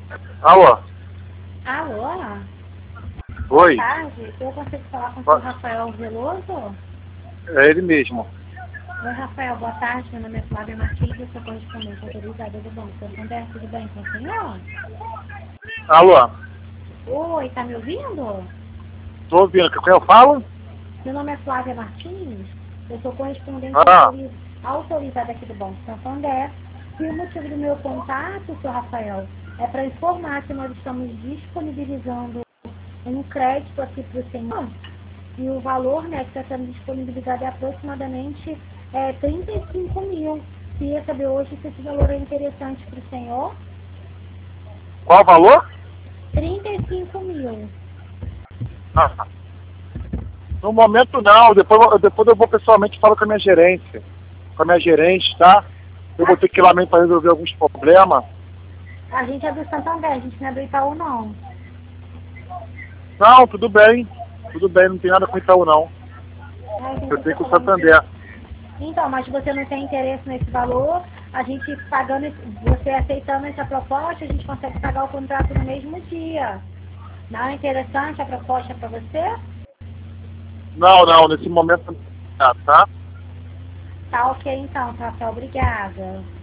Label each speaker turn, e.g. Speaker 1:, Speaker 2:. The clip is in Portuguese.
Speaker 1: Alô?
Speaker 2: Alô?
Speaker 1: Oi?
Speaker 2: Boa tarde. Eu consigo falar com o senhor Rafael Veloso?
Speaker 1: É ele mesmo.
Speaker 2: Oi, Rafael. Boa tarde. Meu nome é Flávia Martins. Eu sou correspondente autorizada do Banco Santander. Tudo bem com o senhor?
Speaker 1: Alô?
Speaker 2: Oi, tá me ouvindo?
Speaker 1: Tô ouvindo. Com quem eu falo?
Speaker 2: Meu nome é Flávia Martins. Eu sou correspondente
Speaker 1: Ah,
Speaker 2: autorizada aqui do Banco Santander. E o motivo do meu contato, senhor Rafael, é para informar que nós estamos disponibilizando um crédito aqui para o senhor. E o valor, né, que está sendo disponibilizado é aproximadamente 35 mil. Queria saber hoje se esse valor é interessante para o senhor.
Speaker 1: qual o valor?
Speaker 2: 35 mil.
Speaker 1: Ah, no momento não. Depois eu vou pessoalmente falar com a minha gerência. Com a minha gerente, tá? Eu vou ter que ir lá mesmo para resolver alguns problemas.
Speaker 2: A gente é do Santander, a gente não é do Itaú, não.
Speaker 1: Não, tudo bem. Tudo bem, não tem nada com o Itaú, não.
Speaker 2: A gente
Speaker 1: Eu
Speaker 2: está
Speaker 1: tenho com o
Speaker 2: falando.
Speaker 1: Santander.
Speaker 2: Então, mas você não tem interesse nesse valor, a gente pagando, você aceitando essa proposta, a gente consegue pagar o contrato no mesmo dia. Não é interessante a proposta para você?
Speaker 1: Não, nesse momento não, tá?
Speaker 2: Tá ok então, Rafael, obrigada.